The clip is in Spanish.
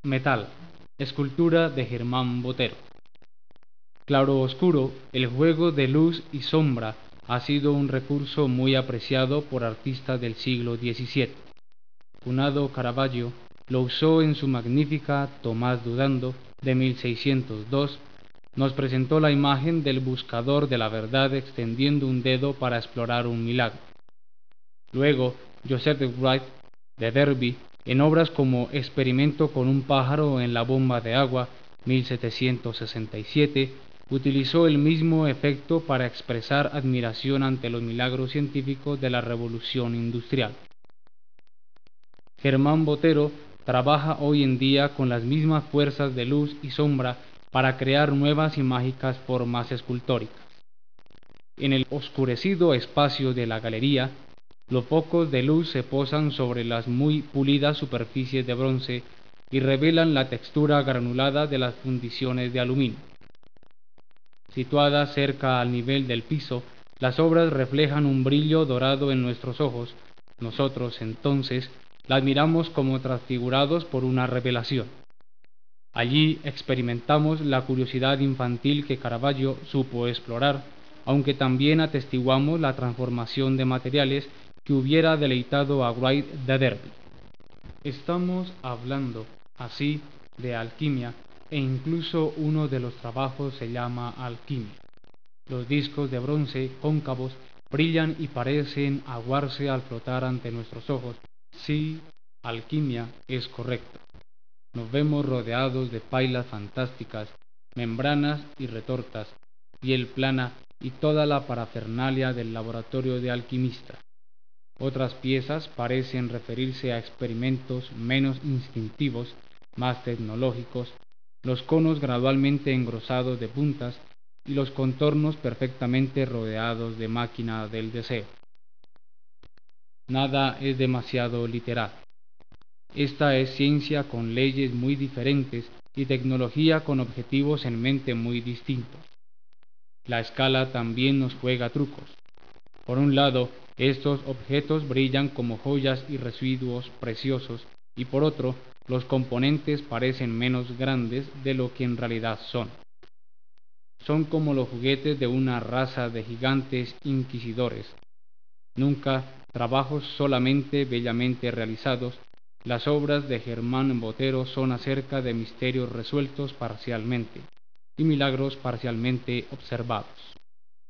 Metal, escultura de Germán Botero. Claro-oscuro, el juego de luz y sombra ha sido un recurso muy apreciado por artistas del siglo XVII. Cunado Caravaggio lo usó en su magnífica Tomás Dudando de 1602. Nos presentó la imagen del buscador de la verdad extendiendo un dedo para explorar un milagro. Luego, Joseph Wright de Derby, en obras como Experimento con un pájaro en la bomba de agua, 1767, utilizó el mismo efecto para expresar admiración ante los milagros científicos de la revolución industrial. Germán Botero trabaja hoy en día con las mismas fuerzas de luz y sombra para crear nuevas y mágicas formas escultóricas. En el oscurecido espacio de la galería, los focos de luz se posan sobre las muy pulidas superficies de bronce y revelan la textura granulada de las fundiciones de aluminio. Situadas cerca al nivel del piso, las obras reflejan un brillo dorado en nuestros ojos. Nosotros, entonces, las miramos como transfigurados por una revelación. Allí experimentamos la curiosidad infantil que Caravaggio supo explorar, aunque también atestiguamos la transformación de materiales que hubiera deleitado a Wright de Derby. Estamos hablando, así, de alquimia, e incluso uno de los trabajos se llama alquimia. Los discos de bronce cóncavos brillan y parecen aguarse al flotar ante nuestros ojos. Sí, alquimia es correcto. Nos vemos rodeados de pailas fantásticas, membranas y retortas, piel plana y toda la parafernalia del laboratorio de alquimista. Otras piezas parecen referirse a experimentos menos instintivos, más tecnológicos, los conos gradualmente engrosados de puntas y los contornos perfectamente rodeados de máquina del deseo. Nada es demasiado literal. Esta es ciencia con leyes muy diferentes y tecnología con objetivos en mente muy distintos. La escala también nos juega trucos. Por un lado, estos objetos brillan como joyas y residuos preciosos, y por otro, los componentes parecen menos grandes de lo que en realidad son. Son como los juguetes de una raza de gigantes inquisidores. Nunca trabajos solamente bellamente realizados. Las obras de Germán Botero son acerca de misterios resueltos parcialmente y milagros parcialmente observados.